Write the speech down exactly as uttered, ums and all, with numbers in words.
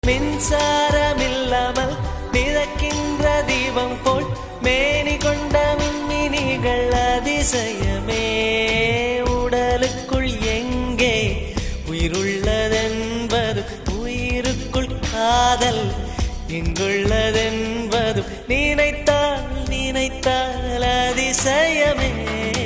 மின்சாரமில்லாமல் மிதக்கின்ற தீபம் போல் மேனி கொண்ட மின்மினிகள் அதிசயமே. உடலுக்குள் எங்கே உயிருள்ளதென்பது, உயிருக்குள் காதல் எங்குள்ளதென்பது நினைத்தால் நினைத்தால் அதிசயமே.